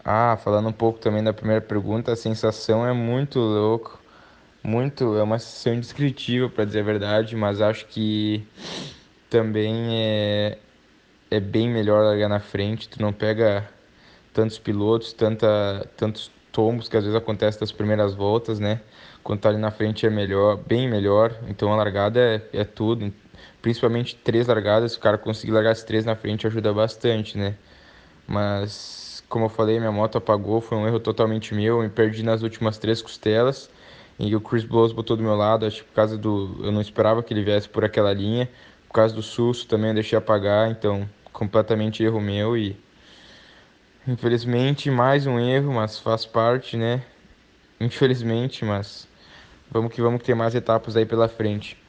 Falando um pouco também da primeira pergunta, a sensação é muito louco, muito, é uma sensação indescritível para dizer a verdade, mas acho que também é bem melhor largar na frente, tu não pega tantos pilotos, tantos tombos que às vezes acontecem nas primeiras voltas, né? Quando tá ali na frente é melhor, bem melhor. Então a largada é tudo. Principalmente três largadas, se o cara conseguir largar as três na frente ajuda bastante, né? Mas, como eu falei, minha moto apagou, foi um erro totalmente meu. Eu me perdi nas últimas três costelas. E o Chris Blows botou do meu lado, acho que por causa do. Eu não esperava que ele viesse por aquela linha. Por causa do susto também eu deixei apagar, então completamente erro meu e infelizmente mais um erro, mas faz parte, né? Infelizmente, mas vamos que ter mais etapas aí pela frente.